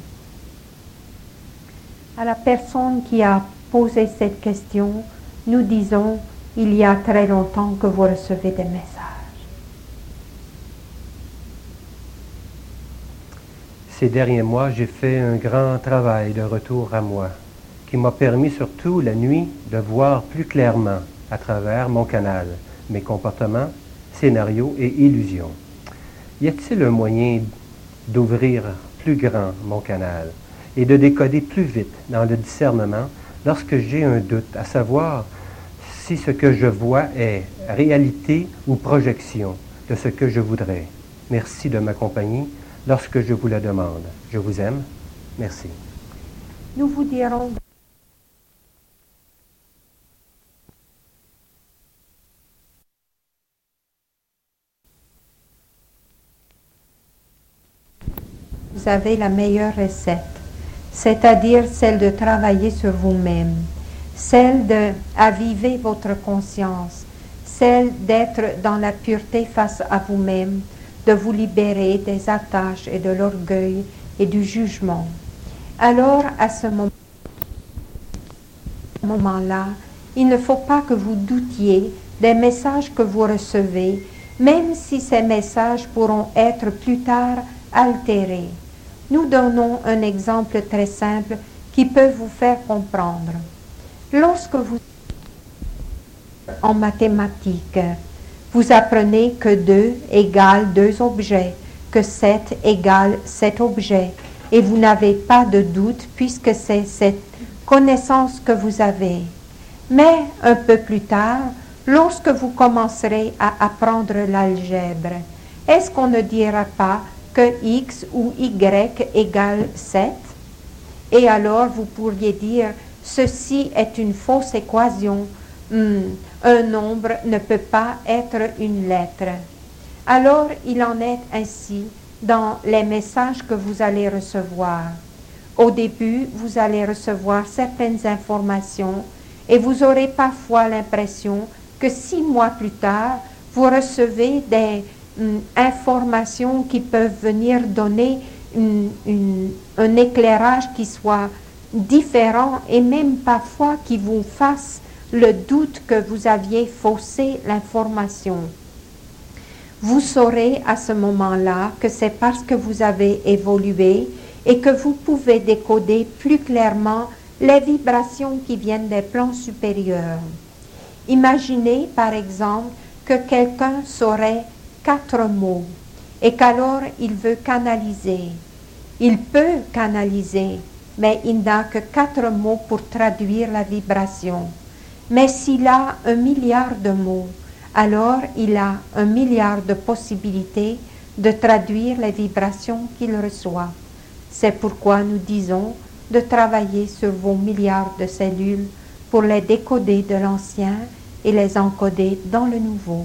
À la personne qui a posé cette question, nous disons, il y a très longtemps que vous recevez des messages. Ces derniers mois, j'ai fait un grand travail de retour à moi, qui m'a permis surtout la nuit de voir plus clairement à travers mon canal, mes comportements, scénarios et illusions. Y a-t-il un moyen d'ouvrir plus grand mon canal et de décoder plus vite dans le discernement lorsque j'ai un doute, à savoir si ce que je vois est réalité ou projection de ce que je voudrais? Merci de m'accompagner lorsque je vous le demande. Je vous aime. Merci. Nous vous dirons Vous avez la meilleure recette, c'est-à-dire celle de travailler sur vous-même, celle d'aviver votre conscience, celle d'être dans la pureté face à vous-même, de vous libérer des attaches et de l'orgueil et du jugement. Alors, à ce moment-là, il ne faut pas que vous doutiez des messages que vous recevez, même si ces messages pourront être plus tard altérés. Nous donnons un exemple très simple qui peut vous faire comprendre. Lorsque vous en mathématiques, vous apprenez que 2 égale 2 objets, que 7 égale 7 objets, et vous n'avez pas de doute puisque c'est cette connaissance que vous avez. Mais un peu plus tard, lorsque vous commencerez à apprendre l'algèbre, est-ce qu'on ne dira pas que x ou y égale 7? Et alors vous pourriez dire, ceci est une fausse équation. Un nombre ne peut pas être une lettre. Alors il en est ainsi dans les messages que vous allez recevoir. Au début, vous allez recevoir certaines informations et vous aurez parfois l'impression que 6 mois plus tard, vous recevez des informations qui peuvent venir donner un éclairage qui soit différent et même parfois qui vous fasse le doute que vous aviez faussé l'information. Vous saurez à ce moment-là que c'est parce que vous avez évolué et que vous pouvez décoder plus clairement les vibrations qui viennent des plans supérieurs. Imaginez par exemple que quelqu'un saurait 4 mots et qu'alors il veut canaliser. Il peut canaliser, mais il n'a que 4 mots pour traduire la vibration. Mais s'il a 1 milliard de mots, alors il a 1 milliard de possibilités de traduire les vibrations qu'il reçoit. C'est pourquoi nous disons de travailler sur vos milliards de cellules pour les décoder de l'ancien et les encoder dans le nouveau.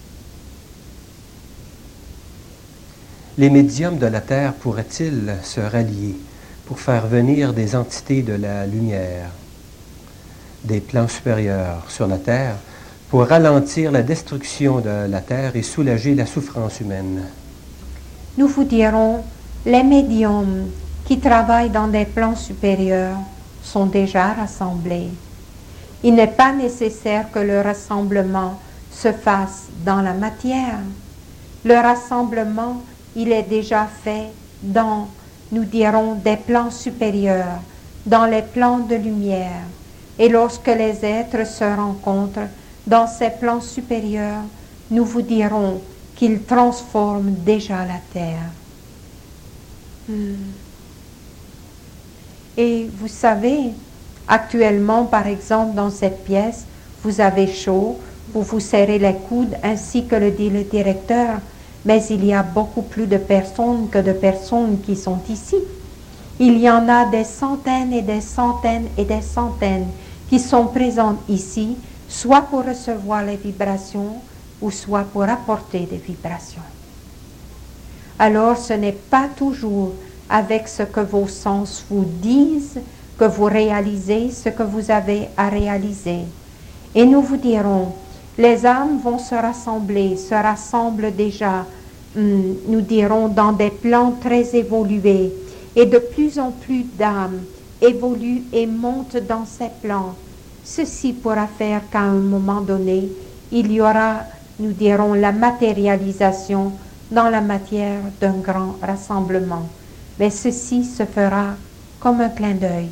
Les médiums de la Terre pourraient-ils se rallier pour faire venir des entités de la lumière, des plans supérieurs sur la Terre, pour ralentir la destruction de la Terre et soulager la souffrance humaine? Nous vous dirons, les médiums qui travaillent dans des plans supérieurs sont déjà rassemblés. Il n'est pas nécessaire que le rassemblement se fasse dans la matière. Le rassemblement, il est déjà fait dans, nous dirons, des plans supérieurs, dans les plans de lumière. Et lorsque les êtres se rencontrent dans ces plans supérieurs, nous vous dirons qu'ils transforment déjà la terre. Et vous savez, actuellement, par exemple, dans cette pièce, vous avez chaud, vous vous serrez les coudes, ainsi que le dit le directeur, mais il y a beaucoup plus de personnes que de personnes qui sont ici. Il y en a des centaines et des centaines et des centaines qui sont présentes ici, soit pour recevoir les vibrations, ou soit pour apporter des vibrations. Alors ce n'est pas toujours avec ce que vos sens vous disent que vous réalisez ce que vous avez à réaliser. Et nous vous dirons, les âmes vont se rassemblent déjà, nous dirons, dans des plans très évolués. Et de plus en plus d'âmes évoluent et montent dans ces plans. Ceci pourra faire qu'à un moment donné, il y aura, nous dirons, la matérialisation dans la matière d'un grand rassemblement. Mais ceci se fera comme un clin d'œil.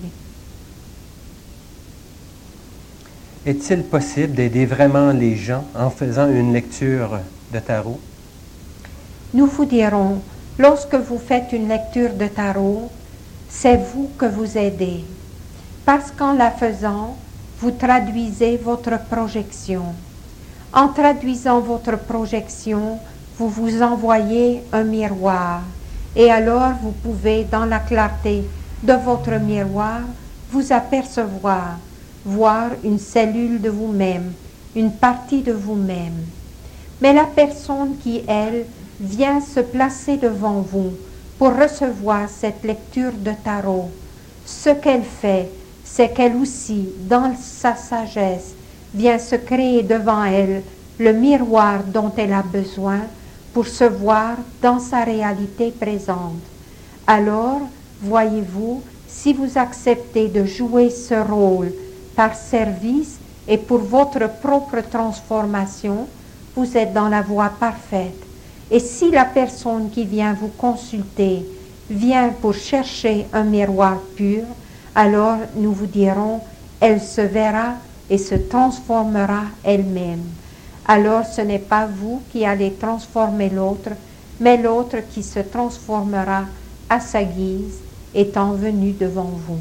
Est-il possible d'aider vraiment les gens en faisant une lecture de tarot? Nous vous dirons, lorsque vous faites une lecture de tarot, c'est vous que vous aidez. Parce qu'en la faisant, vous traduisez votre projection. En traduisant votre projection, vous vous envoyez un miroir. Et alors vous pouvez, dans la clarté de votre miroir, vous apercevoir, voir une cellule de vous-même, une partie de vous-même. Mais la personne qui, elle, vient se placer devant vous pour recevoir cette lecture de tarot. Ce qu'elle fait, c'est qu'elle aussi, dans sa sagesse, vient se créer devant elle le miroir dont elle a besoin pour se voir dans sa réalité présente. Alors, voyez-vous, si vous acceptez de jouer ce rôle par service et pour votre propre transformation, vous êtes dans la voie parfaite. Et si la personne qui vient vous consulter vient pour chercher un miroir pur, alors nous vous dirons, elle se verra et se transformera elle-même. Alors ce n'est pas vous qui allez transformer l'autre, mais l'autre qui se transformera à sa guise, étant venu devant vous.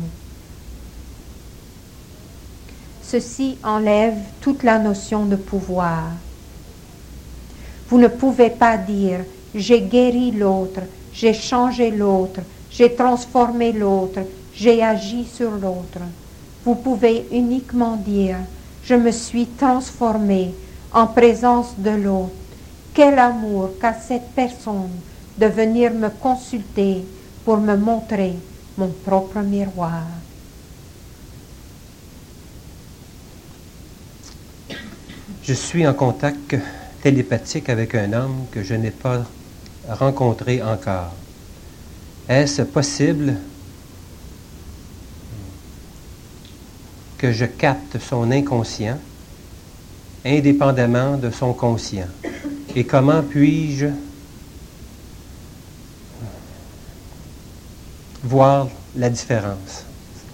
Ceci enlève toute la notion de pouvoir. Vous ne pouvez pas dire « j'ai guéri l'autre, j'ai changé l'autre, j'ai transformé l'autre, j'ai agi sur l'autre ». Vous pouvez uniquement dire « je me suis transformé en présence de l'autre ». Quel amour qu'a cette personne de venir me consulter pour me montrer mon propre miroir. Je suis en contact télépathique avec un homme que je n'ai pas rencontré encore. Est-ce possible que je capte son inconscient indépendamment de son conscient? Et comment puis-je voir la différence?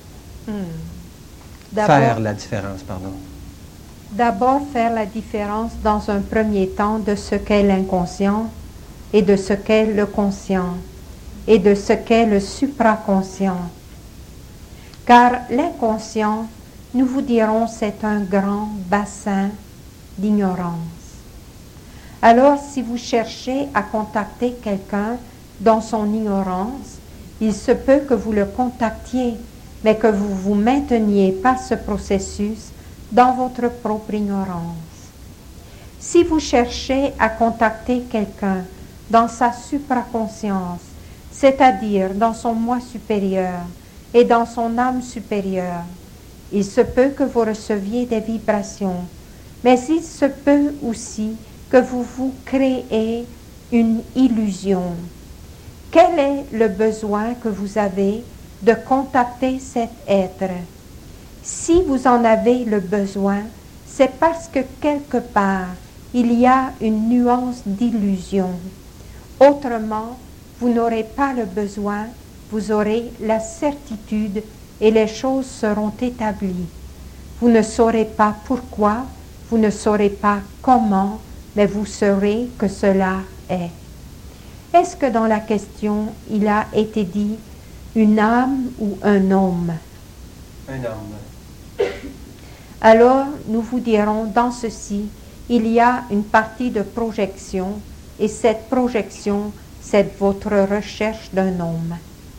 Faire la différence, pardon. D'abord, faire la différence dans un premier temps de ce qu'est l'inconscient et de ce qu'est le conscient et de ce qu'est le supraconscient. Car l'inconscient, nous vous dirons, c'est un grand bassin d'ignorance. Alors, si vous cherchez à contacter quelqu'un dans son ignorance, il se peut que vous le contactiez, mais que vous vous mainteniez par ce processus dans votre propre ignorance. Si vous cherchez à contacter quelqu'un dans sa supraconscience, c'est-à-dire dans son moi supérieur et dans son âme supérieure, il se peut que vous receviez des vibrations, mais il se peut aussi que vous vous créez une illusion. Quel est le besoin que vous avez de contacter cet être? Si vous en avez le besoin, c'est parce que quelque part, il y a une nuance d'illusion. Autrement, vous n'aurez pas le besoin, vous aurez la certitude et les choses seront établies. Vous ne saurez pas pourquoi, vous ne saurez pas comment, mais vous saurez que cela est. Est-ce que dans la question, il a été dit une âme ou un homme? Un homme. Alors, nous vous dirons dans ceci, il y a une partie de projection, et cette projection, c'est votre recherche d'un homme.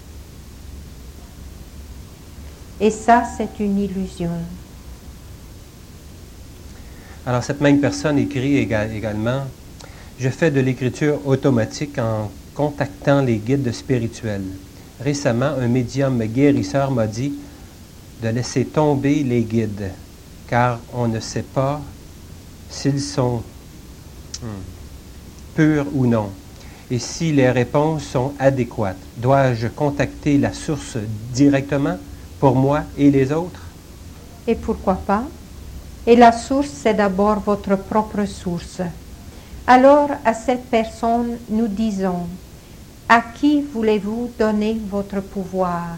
Et ça, c'est une illusion. Alors, cette même personne écrit également, « Je fais de l'écriture automatique en contactant les guides spirituels. Récemment, un médium guérisseur m'a dit de laisser tomber les guides, car on ne sait pas s'ils sont purs ou non, et si les réponses sont adéquates. Dois-je contacter la source directement pour moi et les autres? » Et pourquoi pas? Et la source, c'est d'abord votre propre source. Alors, à cette personne, nous disons, à qui voulez-vous donner votre pouvoir?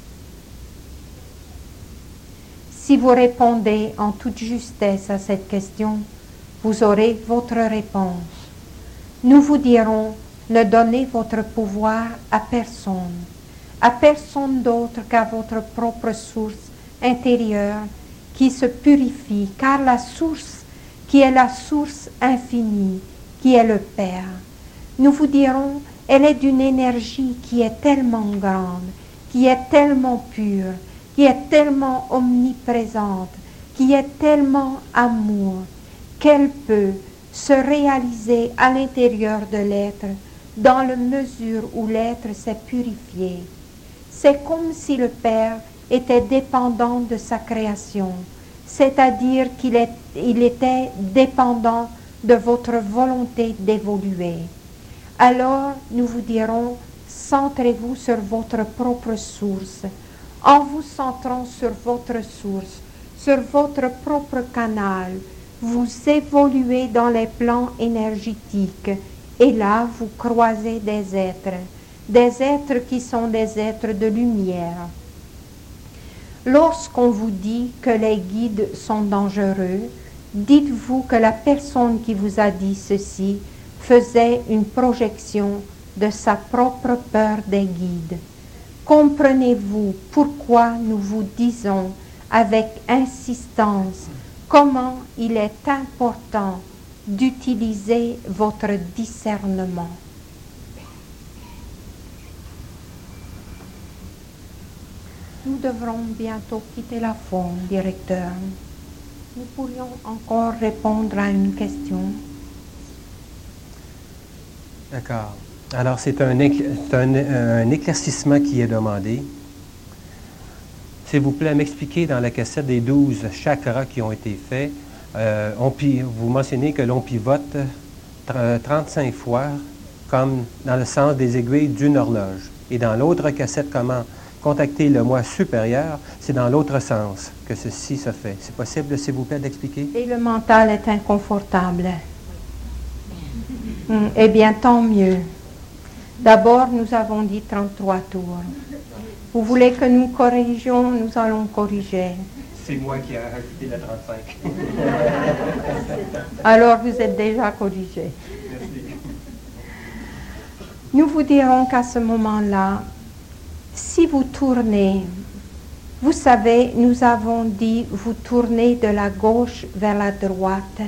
Si vous répondez en toute justesse à cette question, vous aurez votre réponse. Nous vous dirons, ne donnez votre pouvoir à personne d'autre qu'à votre propre source intérieure qui se purifie, car la source qui est la source infinie, qui est le Père, nous vous dirons, elle est d'une énergie qui est tellement grande, qui est tellement pure, qui est tellement omniprésente, qui est tellement amour, qu'elle peut se réaliser à l'intérieur de l'être dans la mesure où l'être s'est purifié. C'est comme si le Père était dépendant de sa création, c'est-à-dire qu'il était dépendant de votre volonté d'évoluer. Alors, nous vous dirons, centrez-vous sur votre propre source. En vous centrant sur votre source, sur votre propre canal, vous évoluez dans les plans énergétiques et là, vous croisez des êtres qui sont des êtres de lumière. Lorsqu'on vous dit que les guides sont dangereux, dites-vous que la personne qui vous a dit ceci faisait une projection de sa propre peur des guides. Comprenez-vous pourquoi nous vous disons avec insistance comment il est important d'utiliser votre discernement. Nous devrons bientôt quitter la forme, directeur. Nous pourrions encore répondre à une question. D'accord. Alors, c'est un éclaircissement qui est demandé. S'il vous plaît, m'expliquer dans la cassette des 12 chakras qui ont été faits. Vous mentionnez que l'on pivote 35 fois, comme dans le sens des aiguilles d'une horloge. Et dans l'autre cassette, comment contacter le moi supérieur, c'est dans l'autre sens que ceci se fait. C'est possible, s'il vous plaît, d'expliquer? Et le mental est inconfortable. Eh bien, tant mieux. D'abord, nous avons dit 33 tours. Vous voulez que nous corrigions, nous allons corriger. C'est moi qui ai rajouté la 35. Alors, vous êtes déjà corrigé. Merci. Nous vous dirons qu'à ce moment-là, si vous tournez, vous savez, nous avons dit, vous tournez de la gauche vers la droite.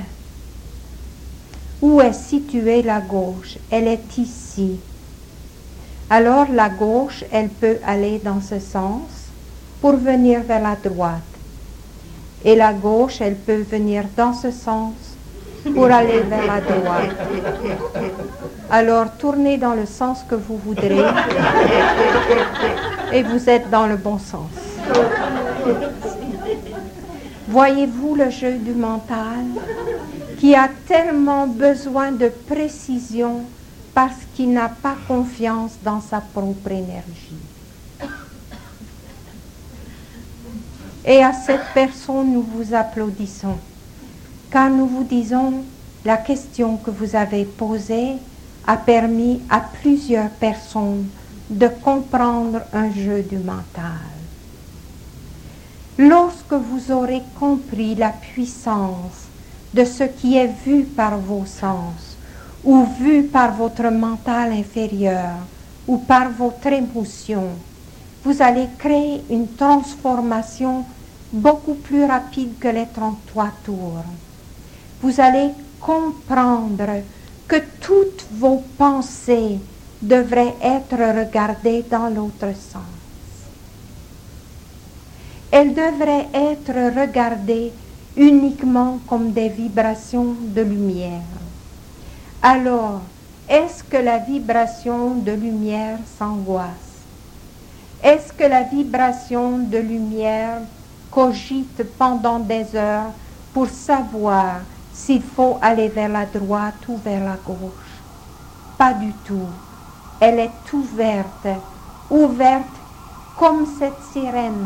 Où est située la gauche? Elle est ici. Alors la gauche, elle peut aller dans ce sens pour venir vers la droite. Et la gauche, elle peut venir dans ce sens pour aller vers la droite. Alors tournez dans le sens que vous voudrez et vous êtes dans le bon sens. Voyez-vous le jeu du mental qui a tellement besoin de précision parce qu'il n'a pas confiance dans sa propre énergie. Et à cette personne, nous vous applaudissons, car nous vous disons, la question que vous avez posée a permis à plusieurs personnes de comprendre un jeu du mental. Lorsque vous aurez compris la puissance de ce qui est vu par vos sens, ou vu par votre mental inférieur, ou par votre émotion, vous allez créer une transformation beaucoup plus rapide que les 33 tours. Vous allez comprendre que toutes vos pensées devraient être regardées dans l'autre sens. Elles devraient être regardées uniquement comme des vibrations de lumière. Alors, est-ce que la vibration de lumière s'angoisse? Est-ce que la vibration de lumière cogite pendant des heures pour savoir s'il faut aller vers la droite ou vers la gauche? Pas du tout. Elle est ouverte, ouverte comme cette sirène.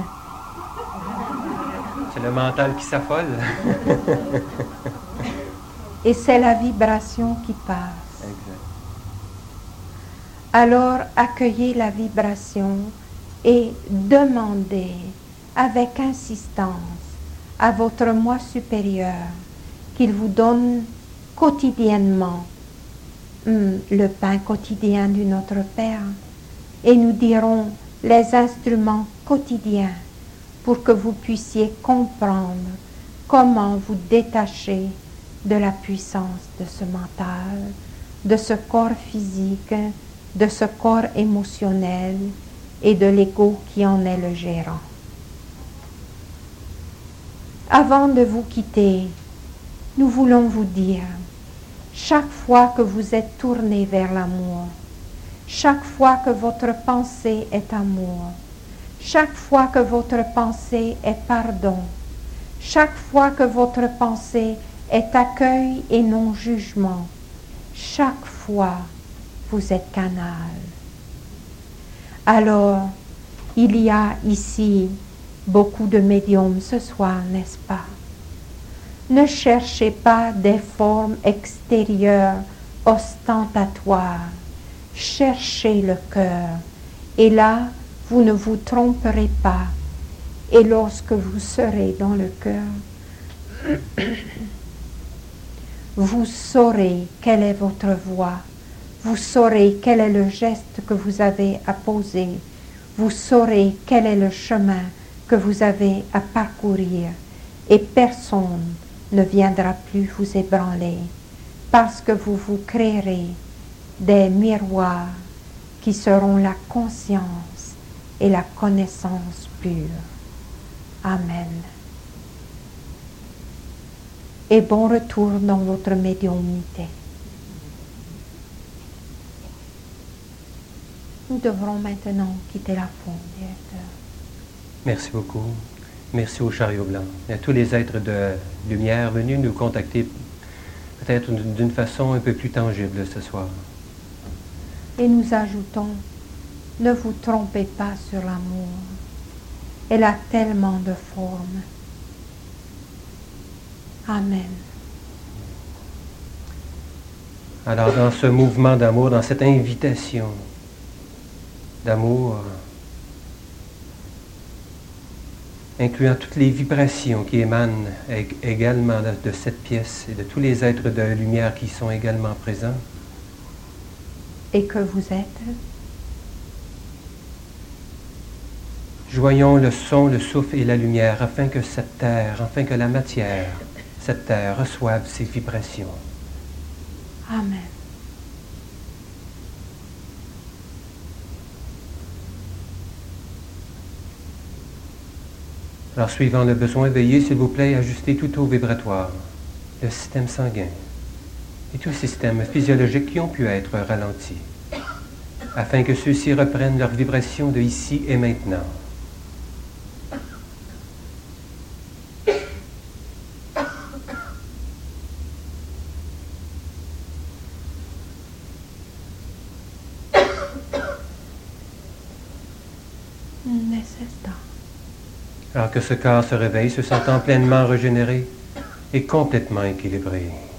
C'est le mental qui s'affole. Et c'est la vibration qui passe. Exact. Alors accueillez la vibration et demandez avec insistance à votre moi supérieur qu'il vous donne quotidiennement le pain quotidien du Notre Père et nous dirons les instruments quotidiens pour que vous puissiez comprendre comment vous détacher de la puissance de ce mental, de ce corps physique, de ce corps émotionnel et de l'ego qui en est le gérant. Avant de vous quitter, nous voulons vous dire, chaque fois que vous êtes tourné vers l'amour, Chaque fois que votre pensée est amour, chaque fois que votre pensée est pardon, chaque fois que votre pensée est accueil et non jugement, chaque fois vous êtes canal. Alors, il y a ici beaucoup de médiums ce soir, n'est-ce pas? Ne cherchez pas des formes extérieures ostentatoires. Cherchez le cœur. Et là, vous ne vous tromperez pas. Et lorsque vous serez dans le cœur, vous saurez quelle est votre voie. Vous saurez quel est le geste que vous avez à poser. Vous saurez quel est le chemin que vous avez à parcourir. Et personne ne viendra plus vous ébranler, parce que vous vous créerez des miroirs qui seront la conscience et la connaissance pure. Amen. Et bon retour dans votre médiumnité. Nous devrons maintenant quitter la faune, directeur. Merci beaucoup. Merci au chariot blanc et à tous les êtres de lumière venus nous contacter peut-être d'une façon un peu plus tangible ce soir. Et nous ajoutons, ne vous trompez pas sur l'amour. Elle a tellement de formes. Amen. Alors dans ce mouvement d'amour, dans cette invitation d'amour, incluant toutes les vibrations qui émanent également de cette pièce et de tous les êtres de lumière qui sont également présents. Et que vous êtes? Joignons le son, le souffle et la lumière afin que cette terre, afin que la matière, cette terre reçoive ces vibrations. Amen. Alors, suivant le besoin, veuillez, s'il vous plaît, ajuster tout au vibratoire, le système sanguin et tous les systèmes physiologiques qui ont pu être ralentis, afin que ceux-ci reprennent leur vibration de ici et maintenant. Alors que ce corps se réveille, se sentant pleinement régénéré et complètement équilibré.